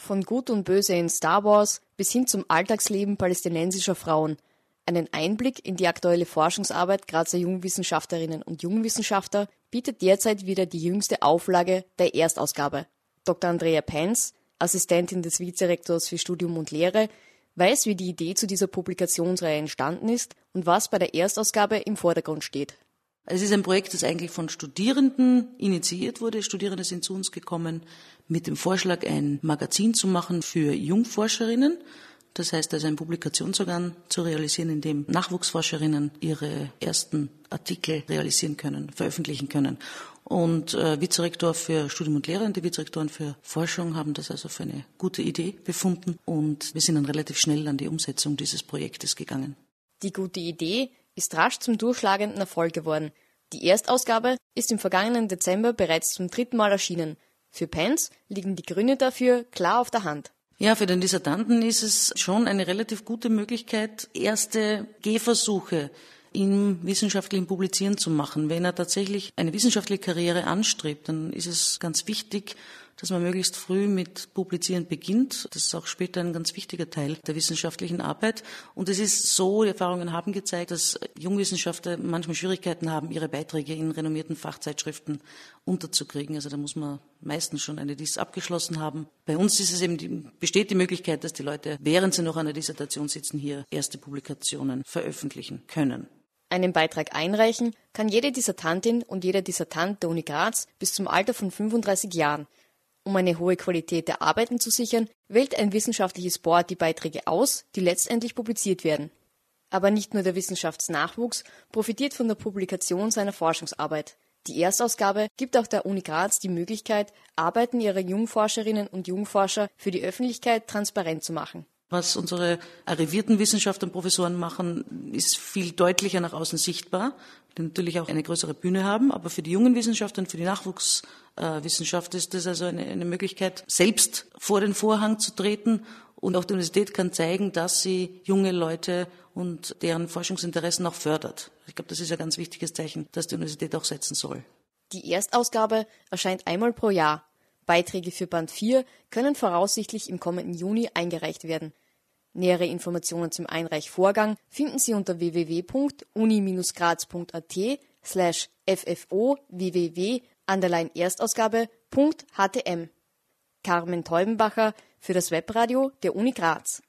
Von Gut und Böse in Star Wars bis hin zum Alltagsleben palästinensischer Frauen. Einen Einblick in die aktuelle Forschungsarbeit Grazer Jungwissenschaftlerinnen und Jungwissenschaftler bietet derzeit wieder die jüngste Auflage der Erstausgabe. Dr. Andrea Penz, Assistentin des Vizerektors für Studium und Lehre, weiß, wie die Idee zu dieser Publikationsreihe entstanden ist und was bei der Erstausgabe im Vordergrund steht. Es ist ein Projekt, das eigentlich von Studierenden initiiert wurde. Studierende sind zu uns gekommen mit dem Vorschlag, ein Magazin zu machen für Jungforscherinnen. Das heißt also ein Publikationsorgan zu realisieren, in dem Nachwuchsforscherinnen ihre ersten Artikel realisieren können, veröffentlichen können. Und Vizerektor für Studium und Lehre und die Vizerektoren für Forschung haben das also für eine gute Idee befunden. Und wir sind dann relativ schnell an die Umsetzung dieses Projektes gegangen. Die gute Idee ist rasch zum durchschlagenden Erfolg geworden. Die Erstausgabe ist im vergangenen Dezember bereits zum 3. Mal erschienen. Für Penz liegen die Gründe dafür klar auf der Hand. Ja, für den Dissertanten ist es schon eine relativ gute Möglichkeit, erste Gehversuche im wissenschaftlichen Publizieren zu machen. Wenn er tatsächlich eine wissenschaftliche Karriere anstrebt, dann ist es ganz wichtig, dass man möglichst früh mit Publizieren beginnt. Das ist auch später ein ganz wichtiger Teil der wissenschaftlichen Arbeit. Und es ist so, die Erfahrungen haben gezeigt, dass Jungwissenschaftler manchmal Schwierigkeiten haben, ihre Beiträge in renommierten Fachzeitschriften unterzukriegen. Also da muss man meistens schon eine Diss abgeschlossen haben. Bei uns ist es eben, besteht die Möglichkeit, dass die Leute, während sie noch an der Dissertation sitzen, hier erste Publikationen veröffentlichen können. Einen Beitrag einreichen kann jede Dissertantin und jeder Dissertant der Uni Graz bis zum Alter von 35 Jahren. Um eine hohe Qualität der Arbeiten zu sichern, wählt ein wissenschaftliches Board die Beiträge aus, die letztendlich publiziert werden. Aber nicht nur der Wissenschaftsnachwuchs profitiert von der Publikation seiner Forschungsarbeit. Die Erstausgabe gibt auch der Uni Graz die Möglichkeit, Arbeiten ihrer Jungforscherinnen und Jungforscher für die Öffentlichkeit transparent zu machen. Was unsere arrivierten Wissenschaftler und Professoren machen, ist viel deutlicher nach außen sichtbar, die natürlich auch eine größere Bühne haben. Aber für die jungen Wissenschaftler und für die Nachwuchswissenschaft ist das also eine Möglichkeit, selbst vor den Vorhang zu treten. Und auch die Universität kann zeigen, dass sie junge Leute und deren Forschungsinteressen auch fördert. Ich glaube, das ist ein ganz wichtiges Zeichen, das die Universität auch setzen soll. Die Erstausgabe erscheint einmal pro Jahr. Beiträge für Band 4 können voraussichtlich im kommenden Juni eingereicht werden. Nähere Informationen zum Einreichvorgang finden Sie unter www.uni-graz.at/ffo-www_erstausgabe.htm. Carmen Teubenbacher für das Webradio der Uni Graz.